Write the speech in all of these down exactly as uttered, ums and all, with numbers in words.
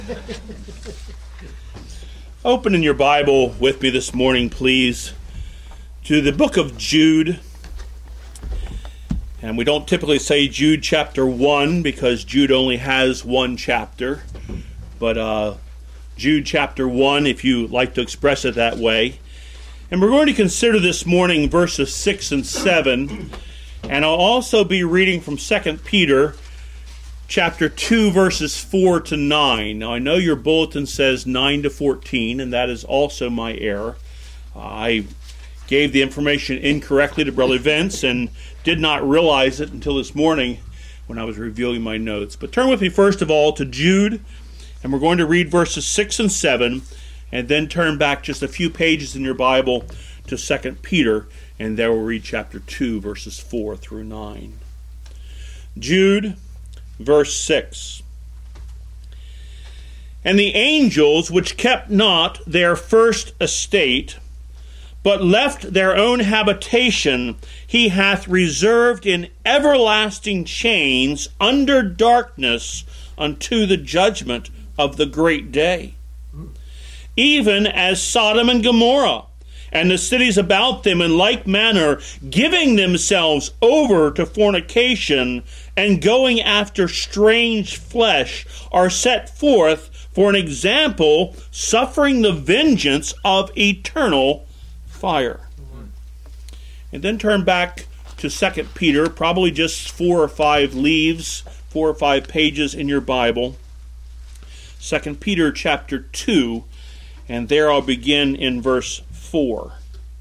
Open in your Bible with me this morning, please, to the book of Jude. And we don't typically say Jude chapter one because Jude only has one chapter. But uh, Jude chapter one, if you like to express it that way. And we're going to consider this morning verses six and seven. And I'll also be reading from Second Peter chapter two, verses four to nine. Now, I know your bulletin says nine to fourteen, and that is also my error. Uh, I gave the information incorrectly to Brother Vince and did not realize it until this morning when I was reviewing my notes. But turn with me first of all to Jude, and we're going to read verses six and seven, and then turn back just a few pages in your Bible to Second Peter, and there we'll read chapter two, verses four through nine. Jude, verse six. And the angels which kept not their first estate, but left their own habitation, he hath reserved in everlasting chains under darkness unto the judgment of the great day. Even as Sodom and Gomorrah, and the cities about them in like manner, giving themselves over to fornication, and going after strange flesh, are set forth for an example, suffering the vengeance of eternal fire. Mm-hmm. And then turn back to Second Peter, probably just four or five leaves, four or five pages in your Bible. Second Peter chapter two, and there I'll begin in verse four.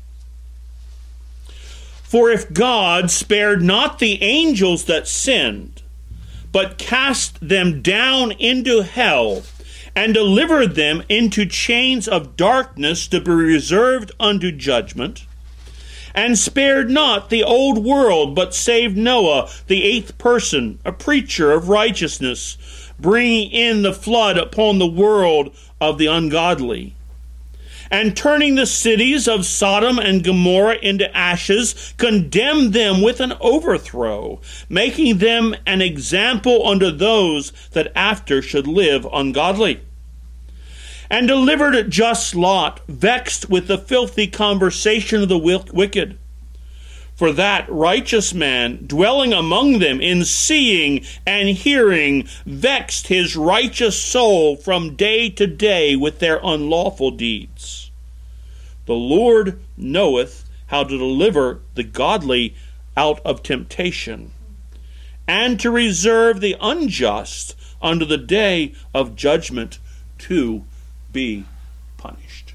For if God spared not the angels that sinned, but cast them down into hell, and delivered them into chains of darkness to be reserved unto judgment, and spared not the old world, but saved Noah, the eighth person, a preacher of righteousness, bringing in the flood upon the world of the ungodly, and turning the cities of Sodom and Gomorrah into ashes, condemned them with an overthrow, making them an example unto those that after should live ungodly. And delivered just Lot, vexed with the filthy conversation of the wicked. For that righteous man, dwelling among them in seeing and hearing, vexed his righteous soul from day to day with their unlawful deeds. The Lord knoweth how to deliver the godly out of temptation, and to reserve the unjust unto the day of judgment to be punished.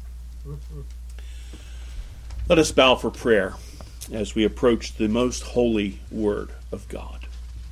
Let us bow for prayer as we approach the most holy word of God.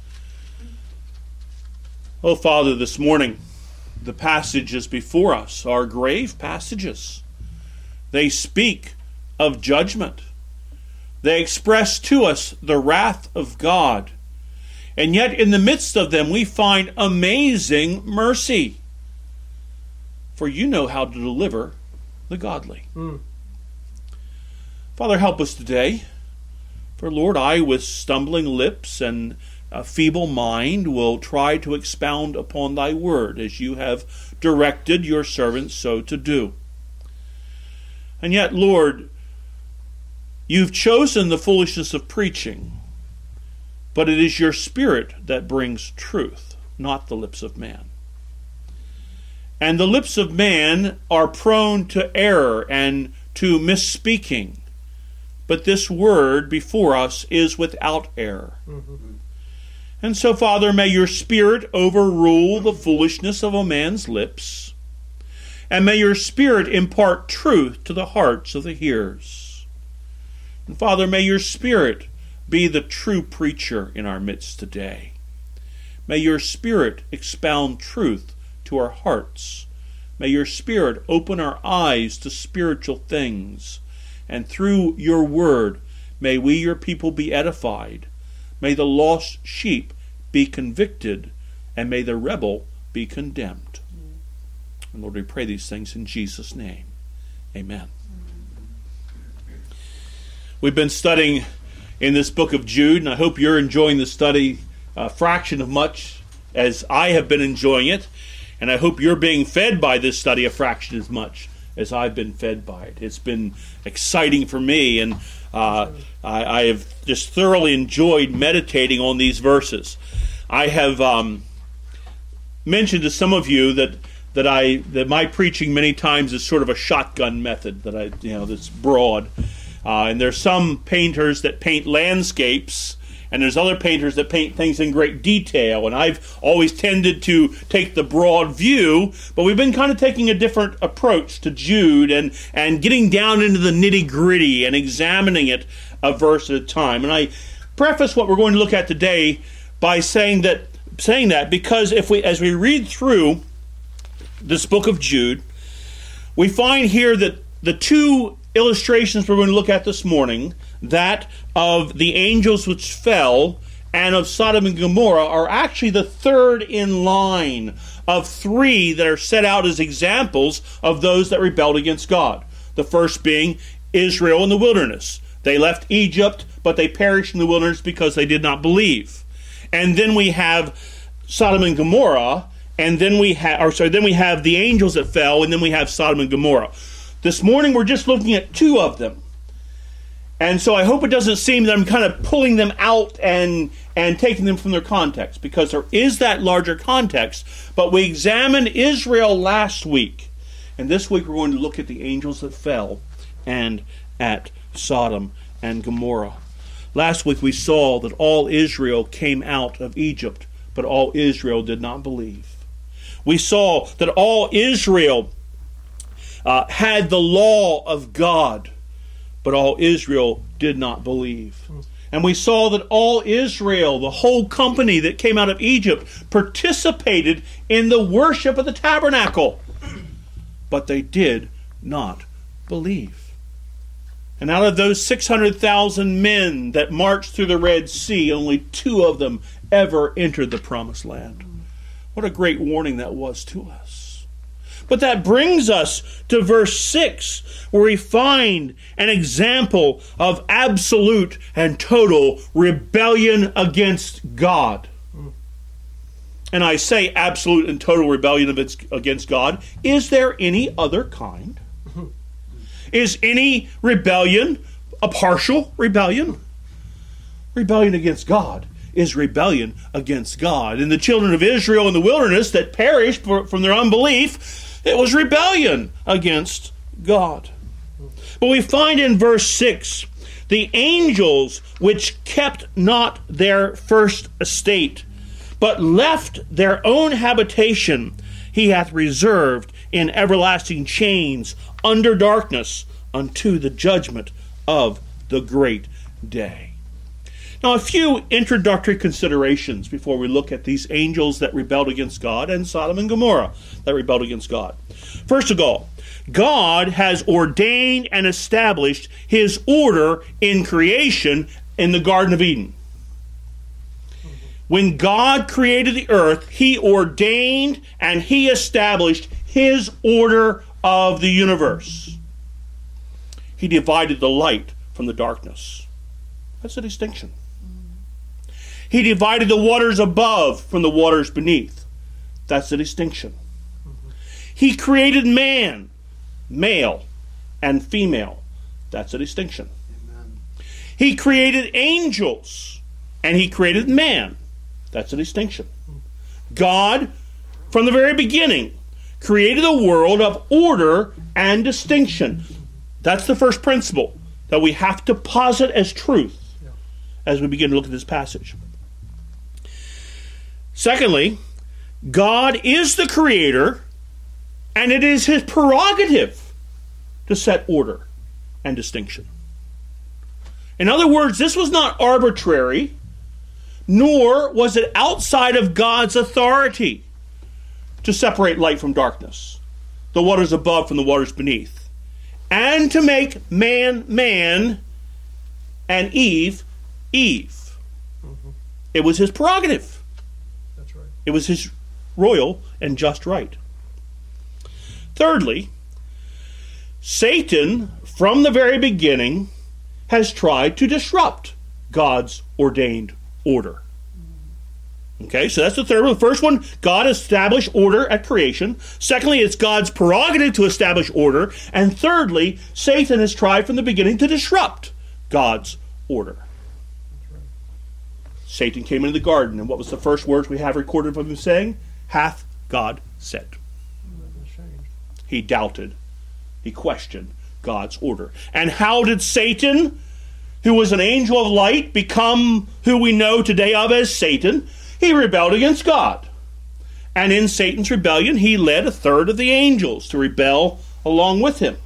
Oh, Father, this morning, the passages before us are grave passages. They speak of judgment. They express to us the wrath of God. And yet in the midst of them we find amazing mercy. For you know how to deliver the godly. Mm. Father, help us today. For Lord, I with stumbling lips and a feeble mind will try to expound upon thy word as you have directed your servants so to do. And yet, Lord, you've chosen the foolishness of preaching, but it is your Spirit that brings truth, not the lips of man. And the lips of man are prone to error and to misspeaking, but this word before us is without error. Mm-hmm. And so, Father, may your Spirit overrule the foolishness of a man's lips, and may your Spirit impart truth to the hearts of the hearers. And Father, may your Spirit be the true preacher in our midst today. May your Spirit expound truth to our hearts. May your Spirit open our eyes to spiritual things. And through your word, may we, your people, be edified. May the lost sheep be convicted, and may the rebel be condemned. And Lord, we pray these things in Jesus' name. Amen. We've been studying in this book of Jude, and I hope you're enjoying the study a fraction of much as I have been enjoying it. And I hope you're being fed by this study a fraction as much as I've been fed by it. It's been exciting for me, and uh, I, I have just thoroughly enjoyed meditating on these verses. I have um, mentioned to some of you that that I that my preaching many times is sort of a shotgun method, that I you know that's broad. Uh, and there's some painters that paint landscapes, and there's other painters that paint things in great detail. And I've always tended to take the broad view, but we've been kind of taking a different approach to Jude and, and getting down into the nitty-gritty and examining it a verse at a time. And I preface what we're going to look at today by saying that saying that because if we as we read through this book of Jude, we find here that the two illustrations we're going to look at this morning, that of the angels which fell and of Sodom and Gomorrah, are actually the third in line of three that are set out as examples of those that rebelled against God. The first being Israel in the wilderness. They left Egypt, but they perished in the wilderness because they did not believe. And then we have Sodom and Gomorrah, and then we have, or sorry, then we have the angels that fell, and then we have Sodom and Gomorrah. This morning we're just looking at two of them. And so I hope it doesn't seem that I'm kind of pulling them out and and taking them from their context, because there is that larger context. But we examined Israel last week. And this week we're going to look at the angels that fell and at Sodom and Gomorrah. Last week we saw that all Israel came out of Egypt, but all Israel did not believe. We saw that all Israel Uh, had the law of God, but all Israel did not believe. And we saw that all Israel, the whole company that came out of Egypt, participated in the worship of the tabernacle, but they did not believe. And out of those six hundred thousand men that marched through the Red Sea, only two of them ever entered the Promised Land. What a great warning that was to us. But that brings us to verse six, where we find an example of absolute and total rebellion against God. And I say absolute and total rebellion against God. Is there any other kind? Is any rebellion a partial rebellion? Rebellion against God is rebellion against God. And the children of Israel in the wilderness that perished from their unbelief, it was rebellion against God. But we find in verse six, the angels which kept not their first estate, but left their own habitation, he hath reserved in everlasting chains under darkness unto the judgment of the great day. Now, a few introductory considerations before we look at these angels that rebelled against God and Sodom and Gomorrah that rebelled against God. First of all, God has ordained and established his order in creation in the Garden of Eden. When God created the earth, he ordained and he established his order of the universe. He divided the light from the darkness. That's a distinction. He divided the waters above from the waters beneath. That's the distinction. Mm-hmm. He created man, male and female. That's a distinction. Amen. He created angels, and he created man. That's a distinction. Mm-hmm. God, from the very beginning, created a world of order and distinction. That's the first principle that we have to posit as truth yeah. as we begin to look at this passage. Secondly, God is the creator, and it is his prerogative to set order and distinction. In other words, this was not arbitrary, nor was it outside of God's authority to separate light from darkness, the waters above from the waters beneath, and to make man, man, and Eve, Eve. Mm-hmm. It was his prerogative. It was his royal and just right. Thirdly, Satan, from the very beginning, has tried to disrupt God's ordained order. Okay, so that's the third one. The first one, God established order at creation. Secondly, it's God's prerogative to establish order. And thirdly, Satan has tried from the beginning to disrupt God's order. Satan came into the garden, and what was the first words we have recorded of him saying? Hath God said. He doubted. He questioned God's order. And how did Satan, who was an angel of light, become who we know today of as Satan? He rebelled against God. And in Satan's rebellion, he led a third of the angels to rebel along with him.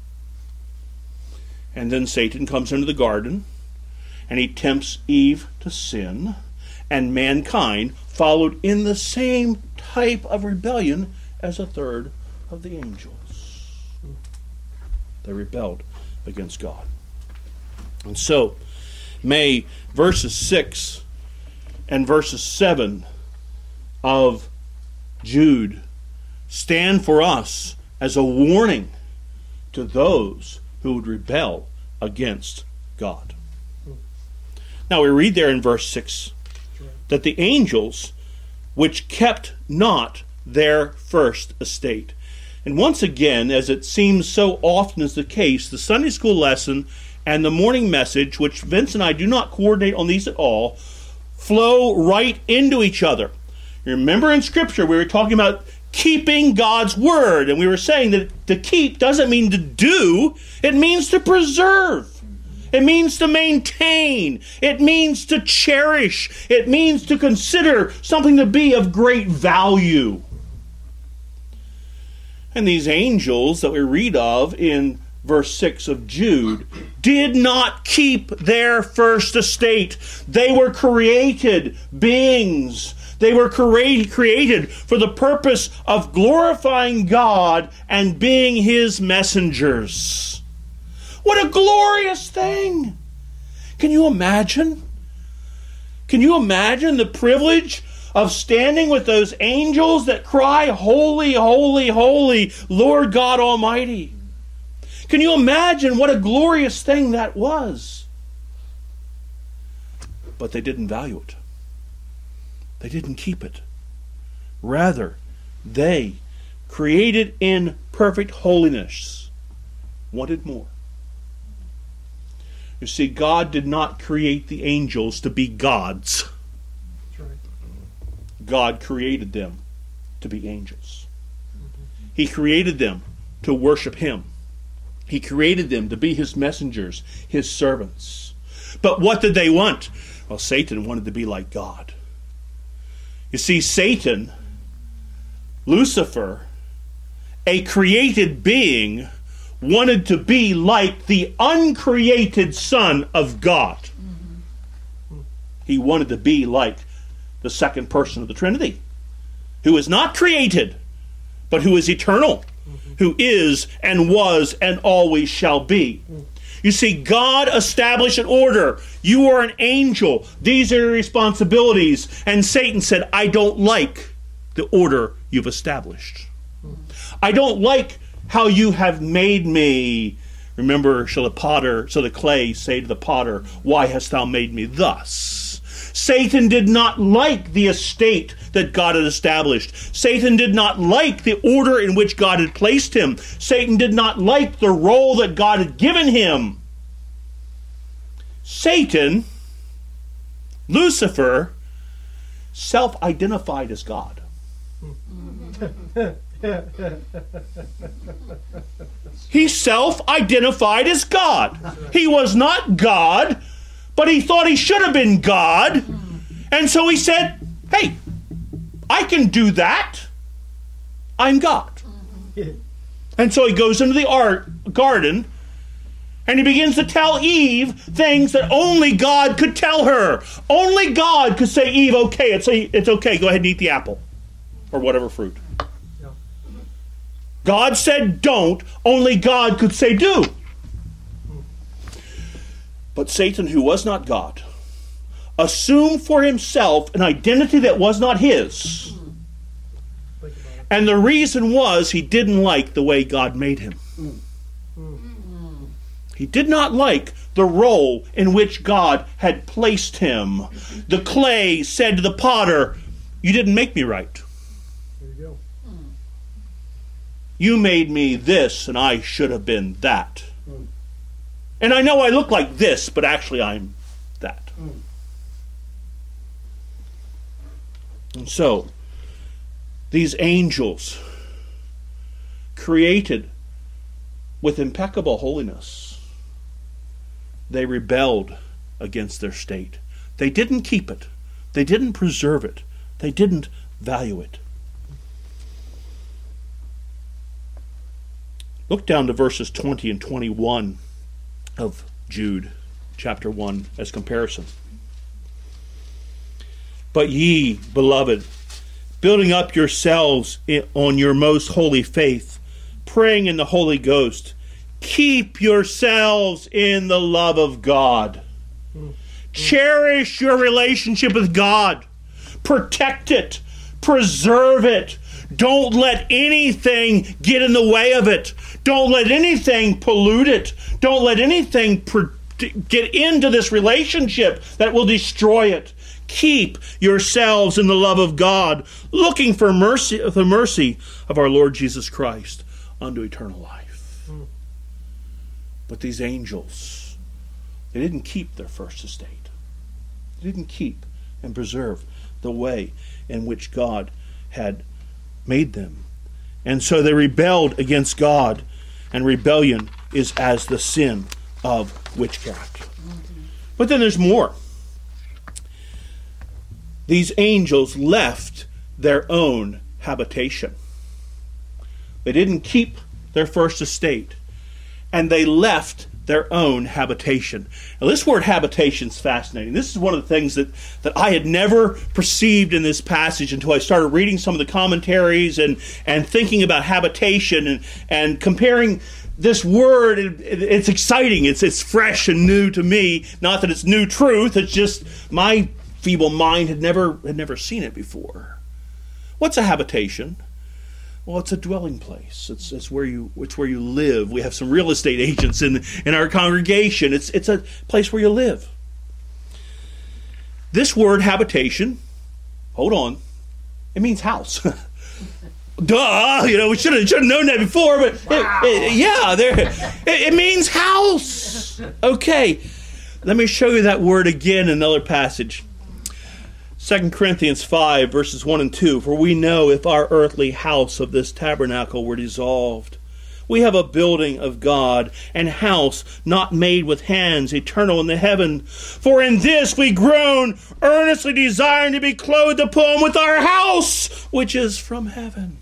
And then Satan comes into the garden, and he tempts Eve to sin, and mankind followed in the same type of rebellion as a third of the angels. They rebelled against God. And so, may verses six and verses seven of Jude stand for us as a warning to those who would rebel against God. Now we read there in verse six that the angels which kept not their first estate. And once again, as it seems so often is the case, the Sunday school lesson and the morning message, which Vince and I do not coordinate on these at all, flow right into each other. You remember in Scripture we were talking about keeping God's word, and we were saying that to keep doesn't mean to do, it means to preserve. It means to maintain. It means to cherish. It means to consider something to be of great value. And these angels that we read of in verse six of Jude did not keep their first estate. They were created beings. They were cre- created for the purpose of glorifying God and being His messengers. What a glorious thing! Can you imagine? Can you imagine the privilege of standing with those angels that cry, holy, holy, holy, Lord God Almighty? Can you imagine what a glorious thing that was? But they didn't value it. They didn't keep it. Rather, they, created in perfect holiness, wanted more. You see, God did not create the angels to be gods. That's right. God created them to be angels. Mm-hmm. He created them to worship Him. He created them to be His messengers, His servants. But what did they want? Well, Satan wanted to be like God. You see, Satan, Lucifer, a created being, wanted to be like the uncreated Son of God. Mm-hmm. He wanted to be like the second person of the Trinity, who is not created, but who is eternal, mm-hmm. who is and was and always shall be. Mm-hmm. You see, God established an order. You are an angel. These are your responsibilities. And Satan said, I don't like the order you've established. I don't like how you have made me. Remember, shall the potter, shall the clay say to the potter, why hast thou made me thus? Satan did not like the estate that God had established. Satan did not like the order in which God had placed him. Satan did not like the role that God had given him. Satan, Lucifer, self-identified as God. He self-identified as God. He was not God, but he thought he should have been God. And so he said, hey, I can do that. I'm God. And so he goes into the art garden and he begins to tell Eve things that only God could tell her. Only God could say, Eve, okay, it's, it's okay, go ahead and eat the apple. Or whatever fruit. Yeah. God said don't, only God could say do. But Satan, who was not God, assumed for himself an identity that was not his. And the reason was he didn't like the way God made him. He did not like the role in which God had placed him. The clay said to the potter, You didn't make me right. There you go. You made me this, and I should have been that. Mm. And I know I look like this, but actually I'm that. Mm. And so, these angels, created with impeccable holiness, they rebelled against their state. They didn't keep it. They didn't preserve it. They didn't value it. Look down to verses twenty and twenty-one of Jude chapter one as comparison. But ye, beloved, building up yourselves on your most holy faith, praying in the Holy Ghost, keep yourselves in the love of God. Mm. Cherish your relationship with God. Protect it. Preserve it. Don't let anything get in the way of it. Don't let anything pollute it. Don't let anything pre- get into this relationship that will destroy it. Keep yourselves in the love of God, looking for mercy, the mercy of our Lord Jesus Christ unto eternal life. Mm. But these angels, they didn't keep their first estate. They didn't keep and preserve the way in which God had made them. And so they rebelled against God, and rebellion is as the sin of witchcraft. Mm-hmm. But then there's more. These angels left their own habitation. They didn't keep their first estate, and they left their own habitation. Now, this word habitation is fascinating. This is one of the things that, that I had never perceived in this passage until I started reading some of the commentaries and, and thinking about habitation and, and comparing this word. It, it, it's exciting. It's, it's fresh and new to me. Not that it's new truth. It's just my feeble mind had never had never seen it before. What's a habitation? Well, it's a dwelling place. It's it's where you it's where you live. We have some real estate agents in in our congregation. It's it's a place where you live. This word habitation, hold on, it means house. Duh, you know, we should have should have known that before, but wow. it, it, yeah, there it, it means house. Okay, let me show you that word again in another passage. Second Corinthians five, verses one and two. For we know if our earthly house of this tabernacle were dissolved, we have a building of God, and house not made with hands, eternal in the heaven. For in this we groan, earnestly desiring to be clothed upon with our house, which is from heaven.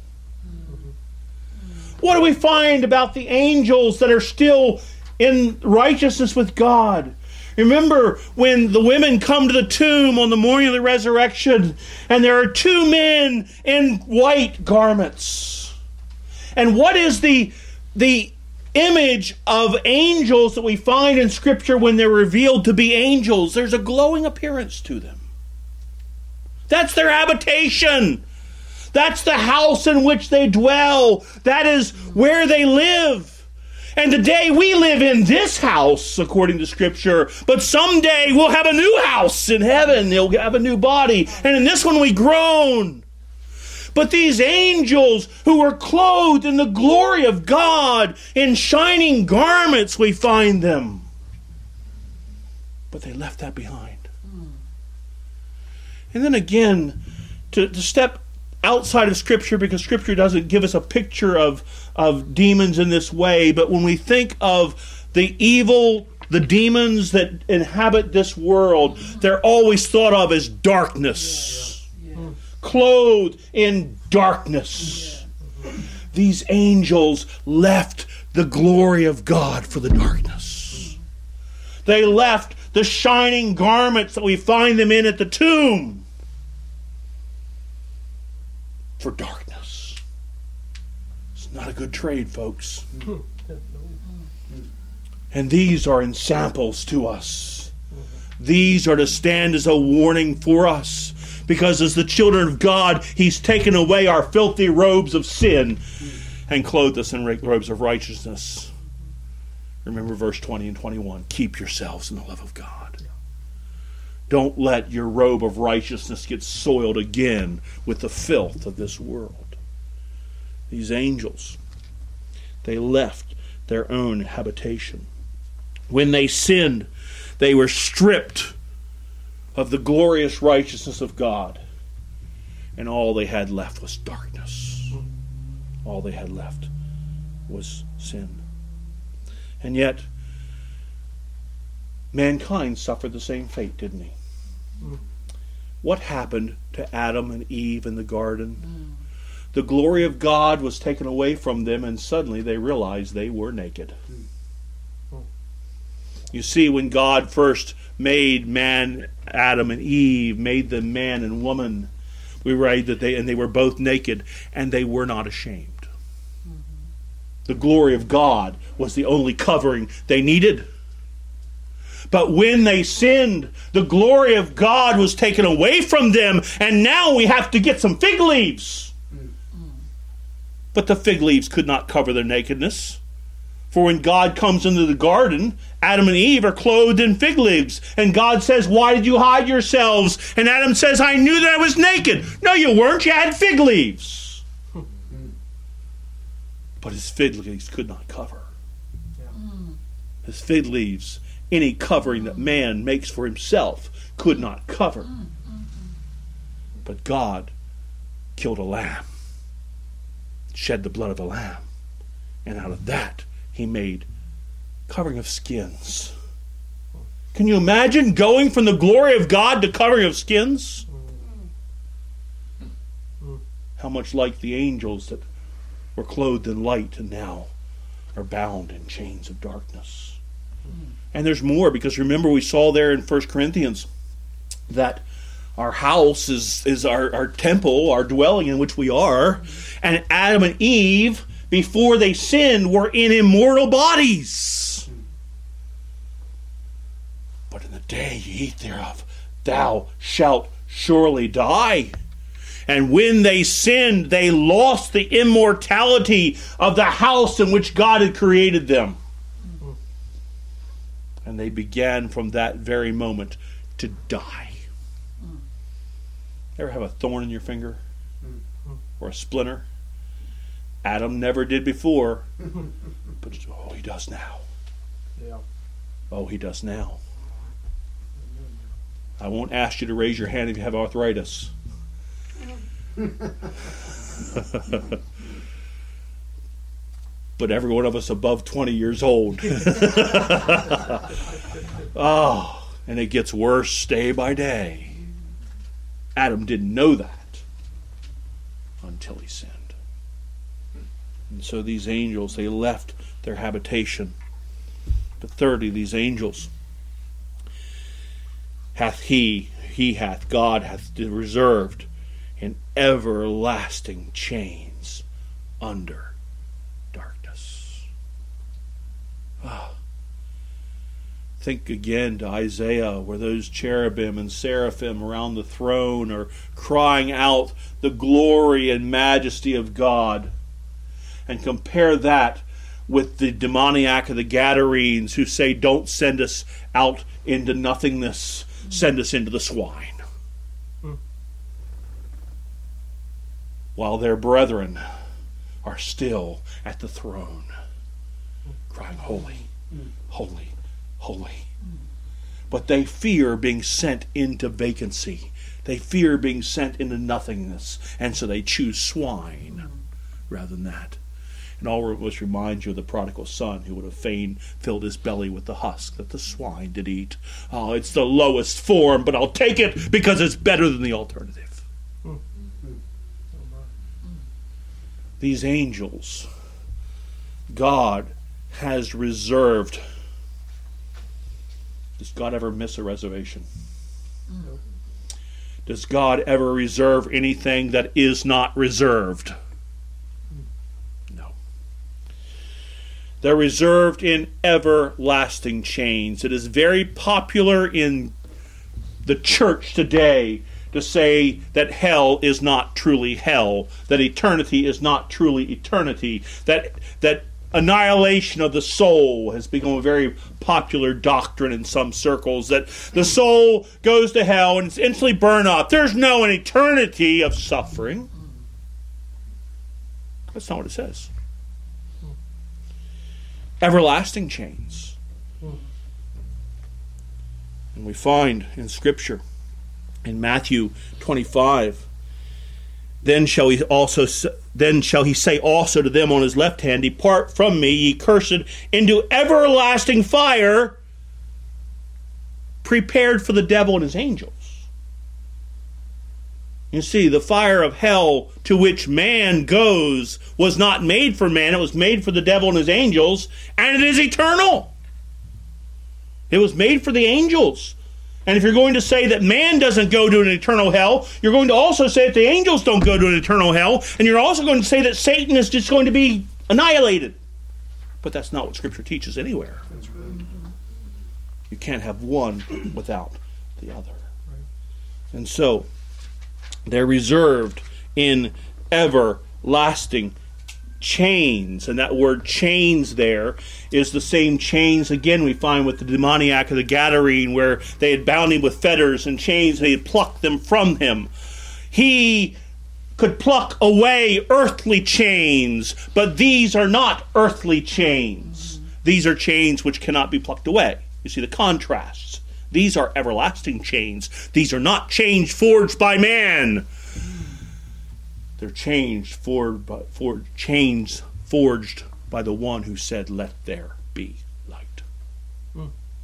What do we find about the angels that are still in righteousness with God? Remember when the women come to the tomb on the morning of the resurrection, and there are two men in white garments. And what is the, the image of angels that we find in Scripture when they're revealed to be angels? There's a glowing appearance to them. That's their habitation. That's the house in which they dwell. That is where they live. And today we live in this house, according to Scripture. But someday we'll have a new house in heaven. They'll have a new body. And in this one we groan. But these angels who were clothed in the glory of God, in shining garments, we find them. But they left that behind. Mm. And then again, to, to step outside of Scripture, because Scripture doesn't give us a picture of, of demons in this way, but when we think of the evil, the demons that inhabit this world, they're always thought of as darkness. Yeah, yeah. Yeah. Clothed in darkness. Yeah. These angels left the glory of God for the darkness. They left the shining garments that we find them in at the tomb for darkness. It's not a good trade, folks. And these are ensamples to us. These are to stand as a warning for us. Because as the children of God, He's taken away our filthy robes of sin and clothed us in robes of righteousness. Remember verse twenty and twenty-one. Keep yourselves in the love of God. Don't let your robe of righteousness get soiled again with the filth of this world. These angels, they left their own habitation. When they sinned, they were stripped of the glorious righteousness of God. And all they had left was darkness. All they had left was sin. And yet, mankind suffered the same fate, didn't he? What happened to Adam and Eve in the garden? The glory of God was taken away from them, and suddenly they realized they were naked. You see, when God first made man, Adam and Eve, made them man and woman, we read that they and they were both naked, and they were not ashamed. Mm-hmm. The glory of God was the only covering they needed. But when they sinned, the glory of God was taken away from them, and now we have to get some fig leaves. Mm-hmm. But the fig leaves could not cover their nakedness. For when God comes into the garden, Adam and Eve are clothed in fig leaves. And God says, "Why did you hide yourselves?" And Adam says, "I knew that I was naked." No, you weren't. You had fig leaves. But his fig leaves could not cover. His fig leaves, any covering that man makes for himself, could not cover. But God killed a lamb, shed the blood of a lamb, and out of that he made covering of skins. Can you imagine going from the glory of God to covering of skins? How much like the angels that were clothed in light and now are bound in chains of darkness. And there's more, because remember we saw there in First Corinthians that our house is, is our, our temple, our dwelling in which we are. And Adam and Eve, before they sinned, were in immortal bodies. But in the day ye eat thereof, thou shalt surely die. And when they sinned, they lost the immortality of the house in which God had created them. And they began from that very moment to die. Ever have a thorn in your finger? Or a splinter? Adam never did before, but oh, he does now. Yeah. Oh, he does now. I won't ask you to raise your hand if you have arthritis. But every one of us above twenty years old. Oh, and it gets worse day by day. Adam didn't know that until he sinned. And so these angels, they left their habitation. But thirdly, these angels hath he, he hath, God hath reserved in everlasting chains under darkness. Ah. Think again to Isaiah, where those cherubim and seraphim around the throne are crying out the glory and majesty of God. And compare that with the demoniac of the Gadarenes who say, "Don't send us out into nothingness, send us into the swine." Hmm. While their brethren are still at the throne, crying, "Holy, holy, holy." But they fear being sent into vacancy. They fear being sent into nothingness. And so they choose swine rather than that. And all of us reminds you of the prodigal son who would have fain filled his belly with the husk that the swine did eat. Oh, it's the lowest form, but I'll take it because it's better than the alternative. These angels, God has reserved. Does God ever miss a reservation? No. Does God ever reserve anything that is not reserved? No. They're reserved in everlasting chains. It is very popular in the church today to say that hell is not truly hell, that eternity is not truly eternity, that that annihilation of the soul has become a very popular doctrine in some circles, that the soul goes to hell and it's instantly burned up. There's no an eternity of suffering. That's not what it says. Everlasting chains. And we find in Scripture, in Matthew twenty-five, Then shall he also then shall he say also to them on his left hand, Depart from me, ye cursed, into everlasting fire, prepared for the devil and his angels. You see, the fire of hell to which man goes was not made for man. It was made for the devil and his angels, and it is eternal. It was made for the angels. And if you're going to say that man doesn't go to an eternal hell, you're going to also say that the angels don't go to an eternal hell, and you're also going to say that Satan is just going to be annihilated. But that's not what Scripture teaches anywhere. You can't have one without the other. And so, they're reserved in everlasting chains. And that word chains there is the same chains, again, we find with the demoniac of the Gadarene, where they had bound him with fetters and chains, and they had plucked them from him. He could pluck away earthly chains, but these are not earthly chains. These are chains which cannot be plucked away. You see the contrasts. These are everlasting chains. These are not chains forged by man. They're changed for, for chains forged by the one who said, "Let there be light." Hmm.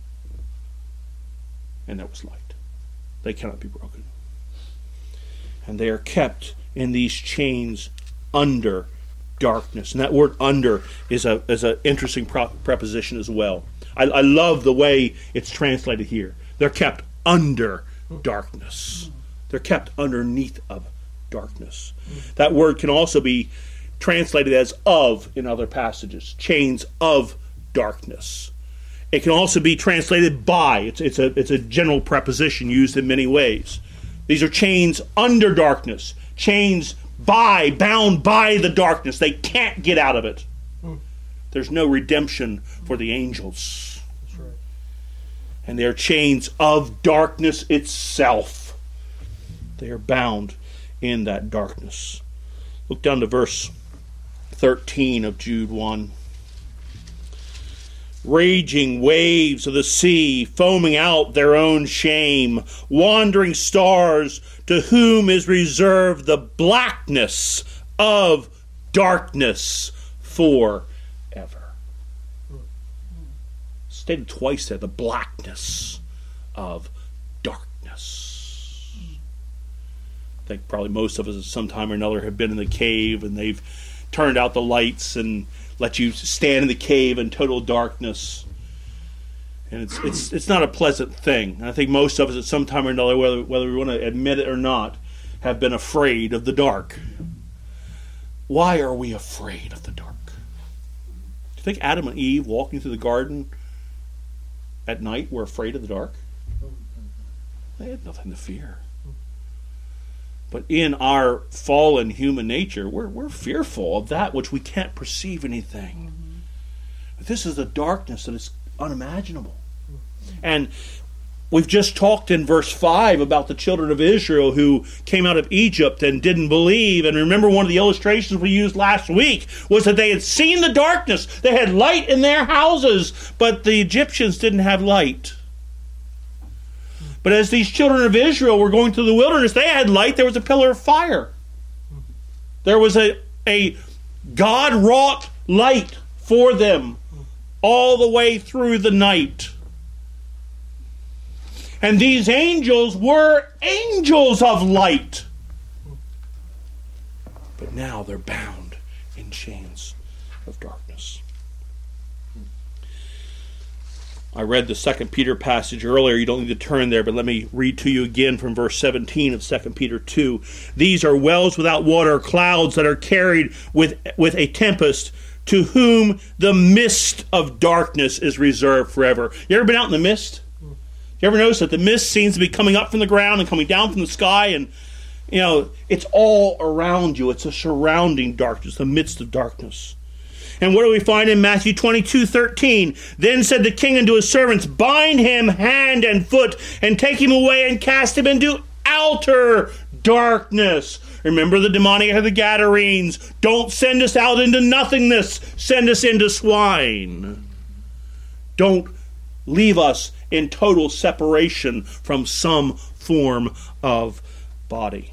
And there was light. They cannot be broken. And they are kept in these chains under darkness. And that word "under" is a is an interesting pro- preposition as well. I, I love the way it's translated here. They're kept under darkness. They're kept underneath of darkness. That word can also be translated as "of" in other passages. Chains of darkness. It can also be translated "by." It's, it's, a, it's a general preposition used in many ways. These are chains under darkness. Chains by, bound by the darkness. They can't get out of it. There's no redemption for the angels. That's right. And they are chains of darkness itself. They are bound in that darkness. Look down to verse thirteen of Jude one. Raging waves of the sea, foaming out their own shame, wandering stars, to whom is reserved the blackness of darkness forever. Stated twice there, the blackness of darkness. I think probably most of us at some time or another have been in the cave and they've turned out the lights and let you stand in the cave in total darkness. And it's it's it's not a pleasant thing. And I think most of us at some time or another, whether whether we want to admit it or not, have been afraid of the dark. Why are we afraid of the dark? Do you think Adam and Eve walking through the garden at night were afraid of the dark? They had nothing to fear. But in our fallen human nature, we're we're fearful of that which we can't perceive anything. Mm-hmm. But this is a darkness that is unimaginable. Mm-hmm. And we've just talked in verse five about the children of Israel who came out of Egypt and didn't believe. And remember, one of the illustrations we used last week was that they had seen the darkness. They had light in their houses, but the Egyptians didn't have light. But as these children of Israel were going through the wilderness, they had light. There was a pillar of fire. There was a, a God-wrought light for them all the way through the night. And these angels were angels of light. But now they're bound in chains of darkness. I read the Second Peter passage earlier. You don't need to turn there, but let me read to you again from verse seventeen of Second Peter two. These are wells without water, clouds that are carried with, with a tempest, to whom the mist of darkness is reserved forever. You ever been out in the mist? You ever notice that the mist seems to be coming up from the ground and coming down from the sky, and you know it's all around you. It's a surrounding darkness, the midst of darkness. And what do we find in Matthew twenty-two thirteen? Then said the king unto his servants, bind him hand and foot, and take him away and cast him into outer darkness. Remember the demoniac of the Gadarenes. Don't send us out into nothingness. Send us into swine. Don't leave us in total separation from some form of body.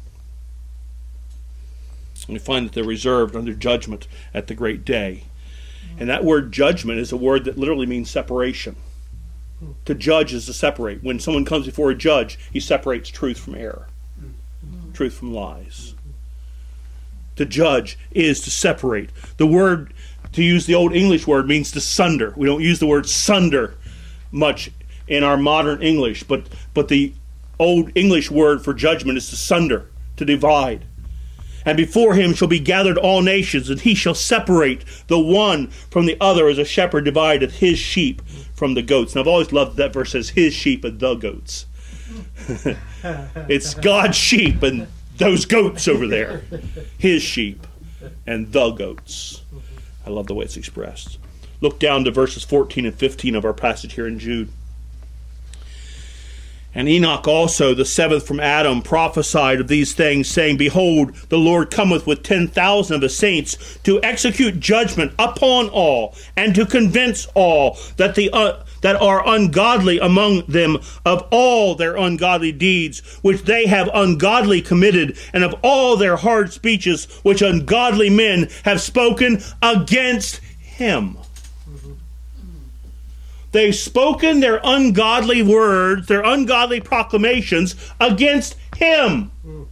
We find that they're reserved under judgment at the great day. And that word judgment is a word that literally means separation. To judge is to separate. When someone comes before a judge, he separates truth from error, truth from lies. To judge is to separate. The word, to use the old English word, means to sunder. We don't use the word sunder much in our modern English, but, but the old English word for judgment is to sunder, to divide. And before him shall be gathered all nations, and he shall separate the one from the other as a shepherd divideth his sheep from the goats. And I've always loved that verse says his sheep and the goats. It's God's sheep and those goats over there. His sheep and the goats. I love the way it's expressed. Look down to verses fourteen and fifteen of our passage here in Jude. And Enoch also, the seventh from Adam, prophesied of these things, saying, behold, the Lord cometh with ten thousand of his saints to execute judgment upon all, and to convince all that the uh, that are ungodly among them of all their ungodly deeds, which they have ungodly committed, and of all their hard speeches, which ungodly men have spoken against him. They've spoken their ungodly words, their ungodly proclamations against him.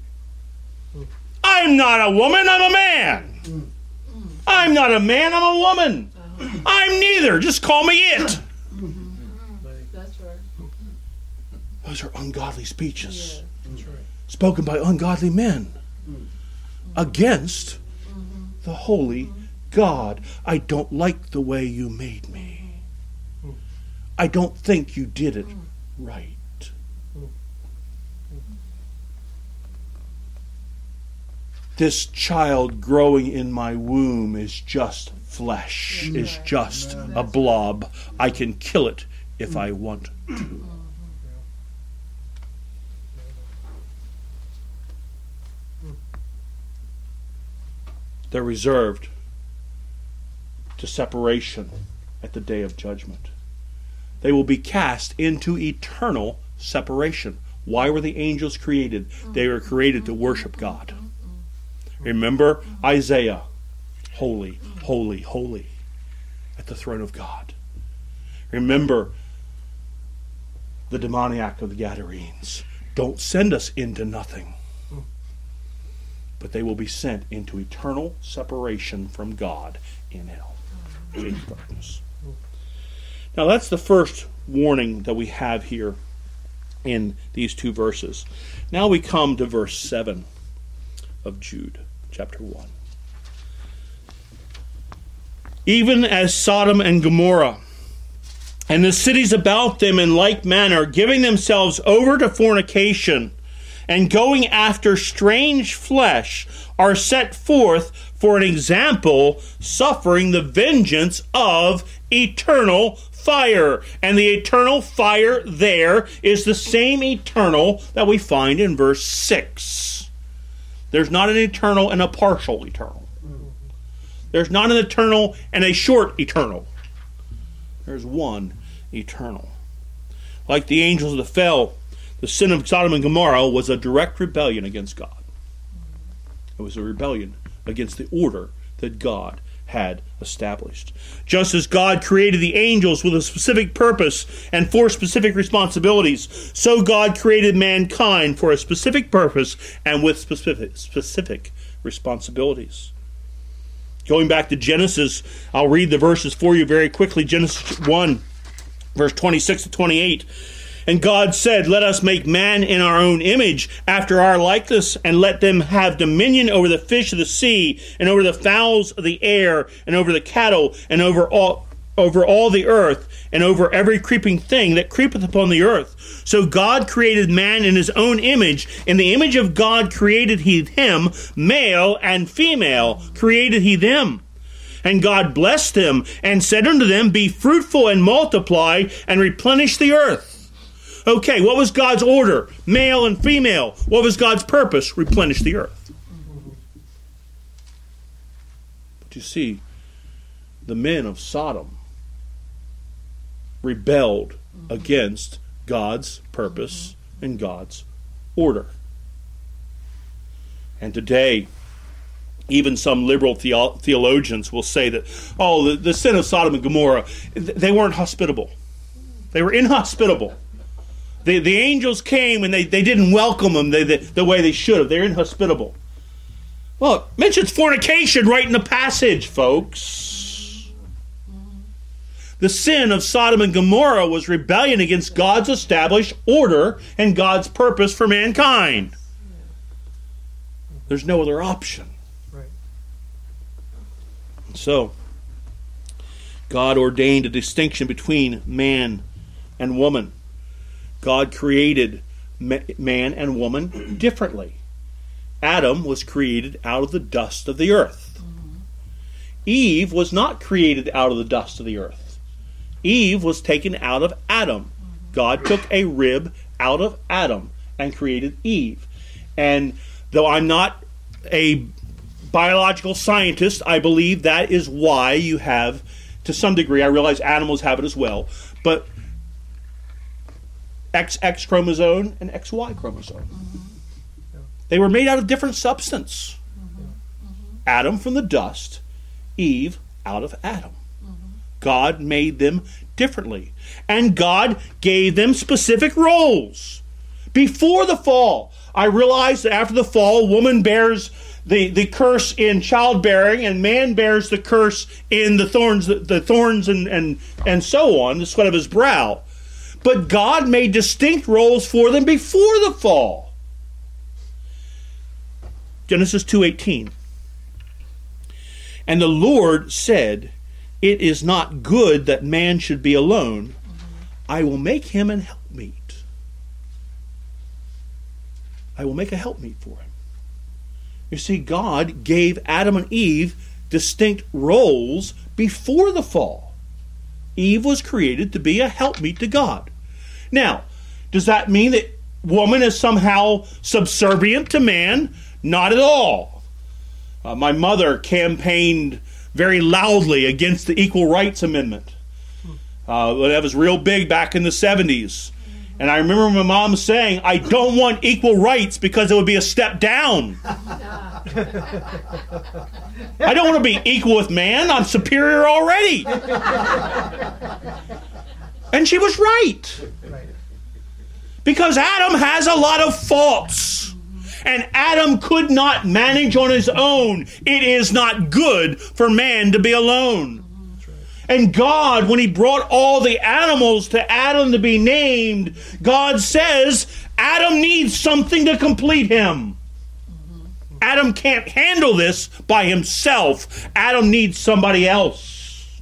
I'm not a woman, I'm a man. I'm not a man, I'm a woman. I'm neither, just call me it. That's right. Those are ungodly speeches. Spoken by ungodly men against the holy God. I don't like the way you made me. I don't think you did it right. This child growing in my womb is just flesh, is just a blob. I can kill it if I want to. They're reserved to separation at the day of judgment. They will be cast into eternal separation. Why were the angels created? They were created to worship God. Remember Isaiah, holy, holy, holy, at the throne of God. Remember the demoniac of the Gadarenes. Don't send us into nothing. But they will be sent into eternal separation from God in hell. In darkness. Now that's the first warning that we have here in these two verses. Now we come to verse seven of Jude, chapter one. Even as Sodom and Gomorrah and the cities about them in like manner, giving themselves over to fornication and going after strange flesh, are set forth for an example, suffering the vengeance of eternal fire. And the eternal fire there is the same eternal that we find in verse six. There's not an eternal and a partial eternal. There's not an eternal and a short eternal. There's one eternal. Like the angels that fell, the sin of Sodom and Gomorrah was a direct rebellion against God. It was a rebellion against the order that God had established. Just as God created the angels with a specific purpose and for specific responsibilities, so God created mankind for a specific purpose and with specific, specific responsibilities. Going back to Genesis, I'll read the verses for you very quickly. Genesis one, verse twenty-six to twenty-eight. And God said, let us make man in our own image, after our likeness, and let them have dominion over the fish of the sea, and over the fowls of the air, and over the cattle, and over all over all the earth, and over every creeping thing that creepeth upon the earth. So God created man in his own image. In the image of God created he him, male and female created he them. And God blessed them and said unto them, be fruitful and multiply and replenish the earth. Okay, what was God's order? Male and female. What was God's purpose? Replenish the earth. But you see, the men of Sodom rebelled against God's purpose and God's order. And today, even some liberal theo- theologians will say that, oh, the, the sin of Sodom and Gomorrah, they weren't hospitable. They were inhospitable. The, the angels came and they, they didn't welcome them the, the, the way they should have. They're inhospitable. Well, it mentions fornication right in the passage, folks. The sin of Sodom and Gomorrah was rebellion against God's established order and God's purpose for mankind. There's no other option. Right. So, God ordained a distinction between man and woman. God created man and woman differently. Adam was created out of the dust of the earth. Mm-hmm. Eve was not created out of the dust of the earth. Eve was taken out of Adam. Mm-hmm. God took a rib out of Adam and created Eve. And though I'm not a biological scientist, I believe that is why you have, to some degree, I realize animals have it as well, but X X chromosome and X Y chromosome. Mm-hmm. They were made out of different substance. Mm-hmm. Mm-hmm. Adam from the dust, Eve out of Adam. Mm-hmm. God made them differently. And God gave them specific roles. Before the fall, I realized that after the fall, woman bears the, the curse in childbearing, and man bears the curse in the thorns, the, the thorns and, and, and so on, the sweat of his brow. But God made distinct roles for them before the fall. Genesis two eighteen. And the Lord said, it is not good that man should be alone. I will make him an helpmeet. I will make a helpmeet for him. You see, God gave Adam and Eve distinct roles before the fall. Eve was created to be a helpmeet to God. Now, does that mean that woman is somehow subservient to man? Not at all. Uh, my mother campaigned very loudly against the Equal Rights Amendment. Uh, that was real big back in the seventies. And I remember my mom saying, I don't want equal rights because it would be a step down. I don't want to be equal with man. I'm superior already. And she was right. Because Adam has a lot of faults. And Adam could not manage on his own. It is not good for man to be alone. And God, when he brought all the animals to Adam to be named, God says, Adam needs something to complete him. Adam can't handle this by himself. Adam needs somebody else.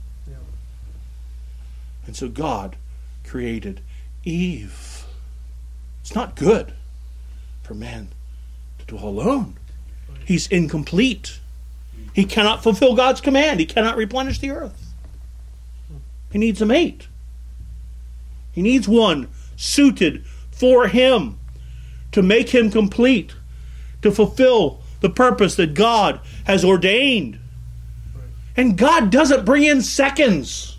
And so God created Eve. It's not good for man to dwell alone. He's incomplete. He cannot fulfill God's command. He cannot replenish the earth. He needs a mate. He needs one suited for him to make him complete, to fulfill the purpose that God has ordained. And God doesn't bring in seconds.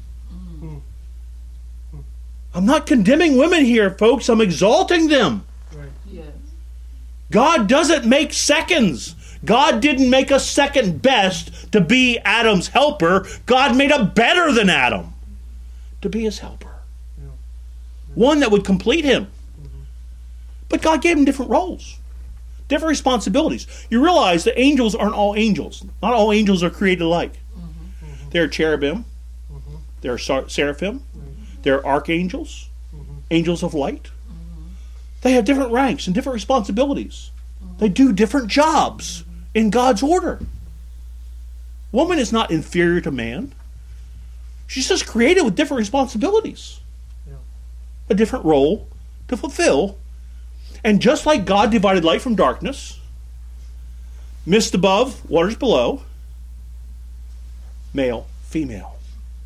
I'm not condemning women here, folks. I'm exalting them. Yes. God doesn't make seconds. God didn't make a second best to be Adam's helper. God made a better than Adam to be his helper. Yeah. Yeah. One that would complete him. Mm-hmm. But God gave him different roles, different responsibilities. You realize that angels aren't all angels. Not all angels are created alike. Mm-hmm. Mm-hmm. There are cherubim. Mm-hmm. There are sar- seraphim. Mm-hmm. There are archangels. Mm-hmm. Angels of light. Mm-hmm. They have different ranks and different responsibilities. Mm-hmm. They do different jobs mm-hmm. in God's order. Woman is not inferior to man. She's just created with different responsibilities. Yeah. A different role to fulfill. And just like God divided light from darkness, mist above, waters below, male, female.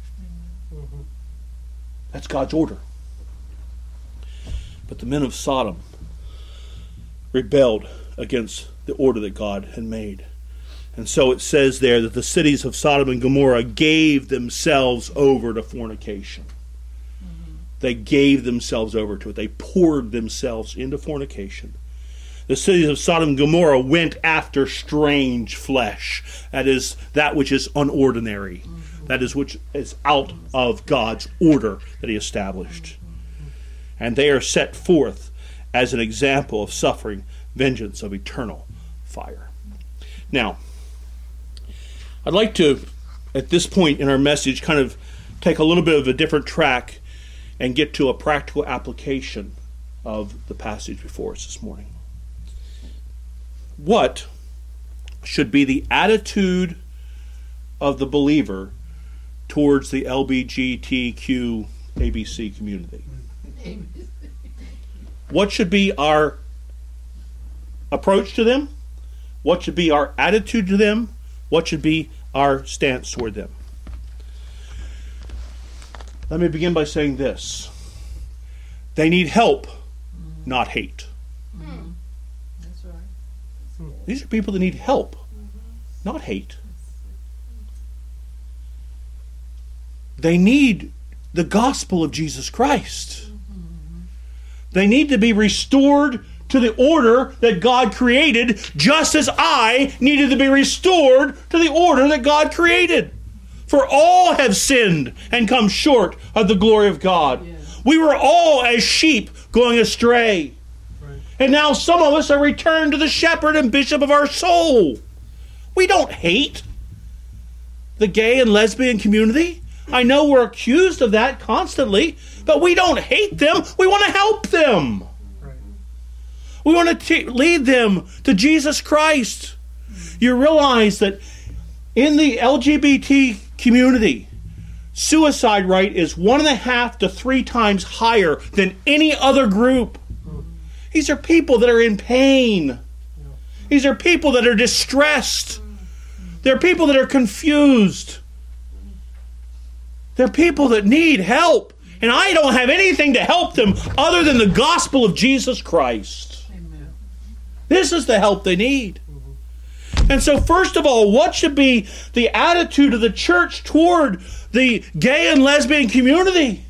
That's God's order. But the men of Sodom rebelled against the order that God had made. And so it says there that the cities of Sodom and Gomorrah gave themselves over to fornication. Mm-hmm. They gave themselves over to it. They poured themselves into fornication. The cities of Sodom and Gomorrah went after strange flesh. That is that which is unordinary. Mm-hmm. That is which is out of God's order that He established. Mm-hmm. And they are set forth as an example of suffering vengeance of eternal fire. Now, I'd like to, at this point in our message, kind of take a little bit of a different track and get to a practical application of the passage before us this morning. What should be the attitude of the believer towards the L G B T Q A B C community? What should be our approach to them? What should be our attitude to them? What should be our stance toward them? Let me begin by saying this. They need help, mm-hmm. not hate. Mm-hmm. That's right. These are people that need help, mm-hmm. not hate. They need the gospel of Jesus Christ. Mm-hmm. They need to be restored to the order that God created, just as I needed to be restored to the order that God created. For all have sinned and come short of the glory of God. Yeah. We were all as sheep going astray. Right. And now some of us are returned to the shepherd and bishop of our soul. We don't hate the gay and lesbian community. I know we're accused of that constantly, but we don't hate them. We want to help them. We want to t- lead them to Jesus Christ. You realize that in the L G B T community, suicide rate is one and a half to three times higher than any other group. These are people that are in pain. These are people that are distressed. They're people that are confused. They're people that need help. And I don't have anything to help them other than the gospel of Jesus Christ. This is the help they need. Mm-hmm. And so first of all, what should be the attitude of the church toward the gay and lesbian community?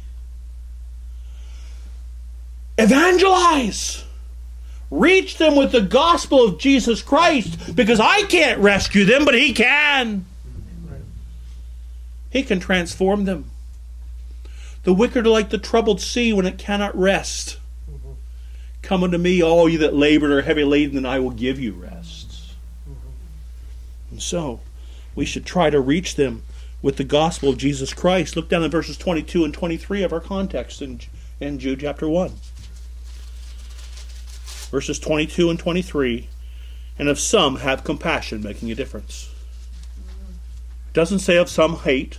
Evangelize. Reach them with the gospel of Jesus Christ, because I can't rescue them, but He can. He can transform them. The wicked are like the troubled sea when it cannot rest. Come unto me, all you that labor and are heavy laden, and I will give you rest. Mm-hmm. And so, we should try to reach them with the gospel of Jesus Christ. Look down at verses twenty-two and twenty-three of our context in, in Jude chapter one. Verses twenty-two and twenty-three. And of some have compassion, making a difference. It doesn't say of some hate.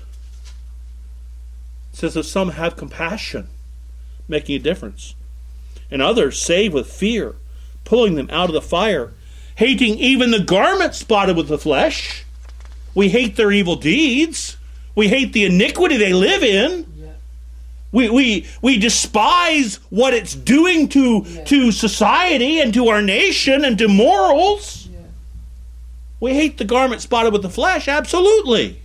It says of some have compassion, making a difference. And others save with fear, pulling them out of the fire, hating even the garment spotted with the flesh. We hate their evil deeds. We hate the iniquity they live in. Yeah. We, we, we despise what it's doing to, yeah. to society and to our nation and to morals. Yeah. We hate the garment spotted with the flesh, absolutely.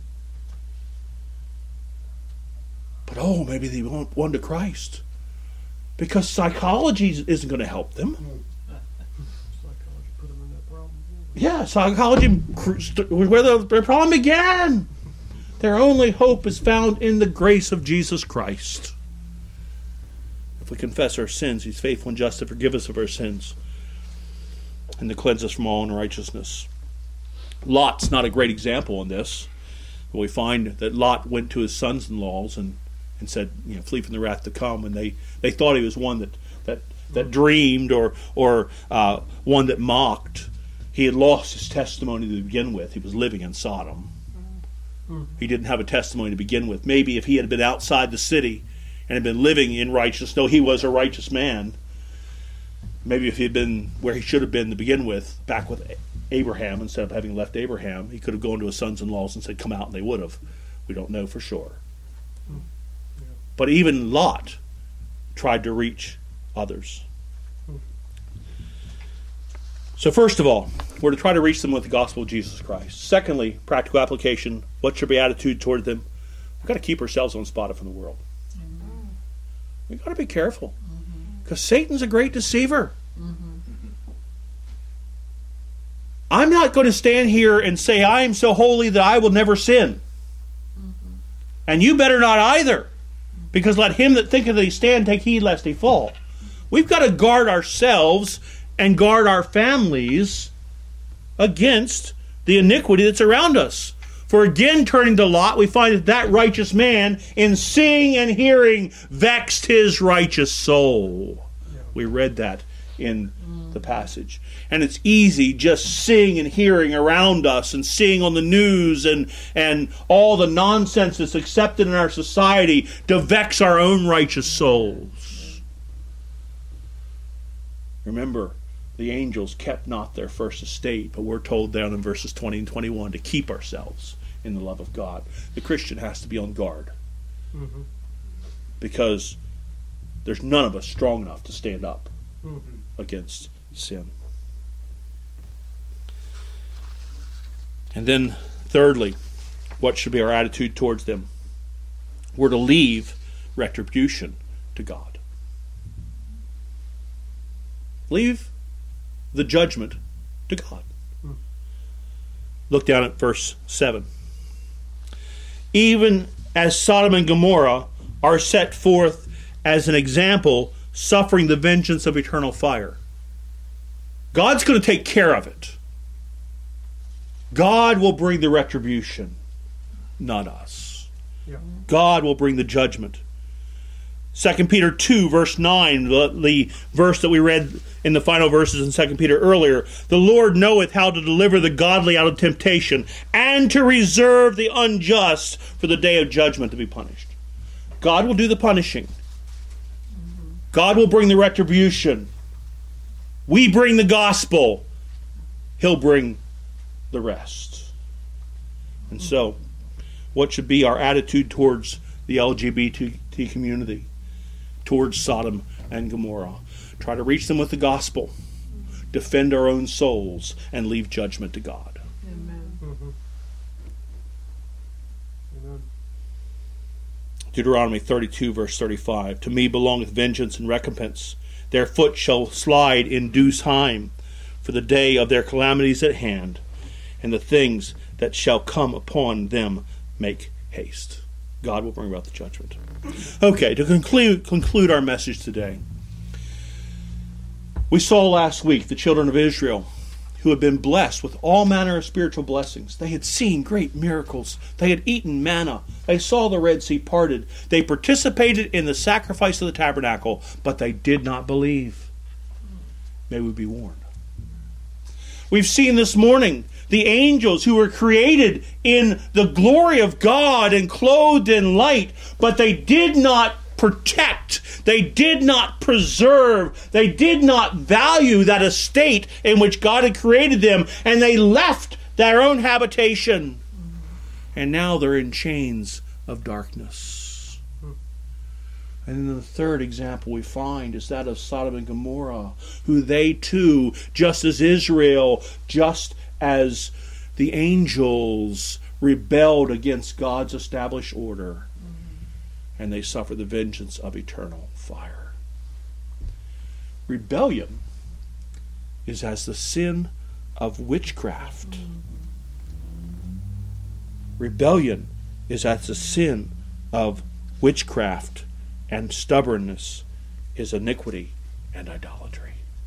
But oh, maybe they won't one to Christ. Because psychology isn't going to help them. Psychology put them in that problem. Yeah, psychology, where the, the problem began. Their only hope is found in the grace of Jesus Christ. If we confess our sins, He's faithful and just to forgive us of our sins and to cleanse us from all unrighteousness. Lot's not a great example in this. We find that Lot went to his sons-in-laws and and said, you know, flee from the wrath to come. And they, they thought he was one that that, that dreamed or or uh, one that mocked. He had lost his testimony to begin with. He was living in Sodom. Mm-hmm. He didn't have a testimony to begin with. Maybe if he had been outside the city and had been living in righteousness, though he was a righteous man, maybe if he had been where he should have been to begin with, back with Abraham, instead of having left Abraham, he could have gone to his sons-in-laws and said, come out, and they would have. We don't know for sure. Hmm. Yeah. But even Lot tried to reach others. Hmm. So first of all, we're to try to reach them with the gospel of Jesus Christ. Secondly, practical application. What should be attitude toward them? We've got to keep ourselves unspotted from the world. Amen. We've got to be careful. Mhm. Because Satan's a great deceiver. Mhm. I'm not going to stand here and say I am so holy that I will never sin. Mhm. And you better not either. Because let him that thinketh that he stand take heed lest he fall. We've got to guard ourselves and guard our families against the iniquity that's around us. For again, turning to Lot, we find that that righteous man, in seeing and hearing, vexed his righteous soul. Yeah. We read that in the passage. And it's easy just seeing and hearing around us and seeing on the news and, and all the nonsense that's accepted in our society to vex our own righteous souls. Remember, the angels kept not their first estate, but we're told down in verses twenty and twenty-one to keep ourselves in the love of God. The Christian has to be on guard Mhm. because there's none of us strong enough to stand up Mhm. against sin. And then, thirdly, what should be our attitude towards them? We're to leave retribution to God. Leave the judgment to God. Hmm. Look down at verse seven. Even as Sodom and Gomorrah are set forth as an example, suffering the vengeance of eternal fire. God's going to take care of it. God will bring the retribution, not us. Yeah. God will bring the judgment. Second Peter two, verse nine, the, the verse that we read in the final verses in Second Peter earlier. The Lord knoweth how to deliver the godly out of temptation, and to reserve the unjust for the day of judgment to be punished. God will do the punishing. God will bring the retribution. We bring the gospel. He'll bring the rest. And so, what should be our attitude towards the L G B T community? Towards Sodom and Gomorrah? Try to reach them with the gospel. Defend our own souls and leave judgment to God. Amen. Mhm. Amen. Deuteronomy thirty-two, verse thirty-five. To me belongeth vengeance and recompense. Their foot shall slide in due time, for the day of their calamities at hand, and the things that shall come upon them make haste. God will bring about the judgment. Okay, to conclude, conclude our message today. We saw last week the children of Israel who had been blessed with all manner of spiritual blessings. They had seen great miracles. They had eaten manna. They saw the Red Sea parted. They participated in the sacrifice of the tabernacle, but they did not believe. May we be warned. We've seen this morning the angels who were created in the glory of God and clothed in light, but they did not protect, they did not preserve, they did not value that estate in which God had created them, and they left their own habitation. And now they're in chains of darkness. And then the third example we find is that of Sodom and Gomorrah, who they too, just as Israel, just as the angels, rebelled against God's established order, and they suffer the vengeance of eternal fire. Rebellion is as the sin of witchcraft. Rebellion is as the sin of witchcraft, and stubbornness is iniquity and idolatry.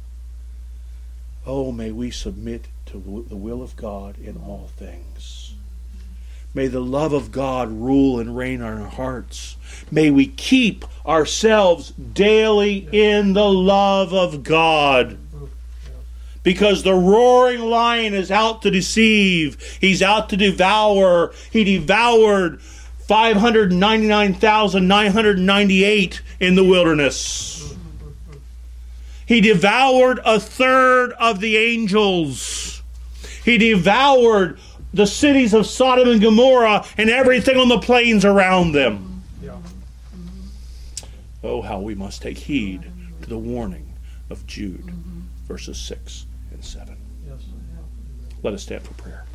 Oh, may we submit to the will of God in all things. May the love of God rule and reign in our hearts. May we keep ourselves daily in the love of God. Because the roaring lion is out to deceive. He's out to devour. He devoured five hundred ninety-nine thousand nine hundred ninety-eight in the wilderness. He devoured a third of the angels. He devoured the cities of Sodom and Gomorrah and everything on the plains around them. Yeah. Oh, how we must take heed to the warning of Jude, verses six and seven. Yes. Let us stand for prayer.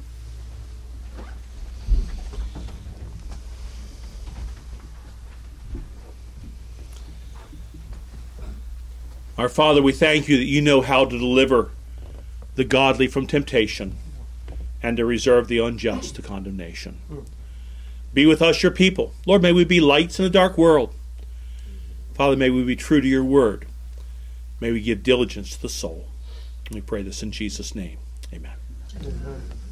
Our Father, we thank you that you know how to deliver the godly from temptation and to reserve the unjust to condemnation. Be with us, your people. Lord, may we be lights in a dark world. Father, may we be true to your word. May we give diligence to the soul. We pray this in Jesus' name. Amen. Amen.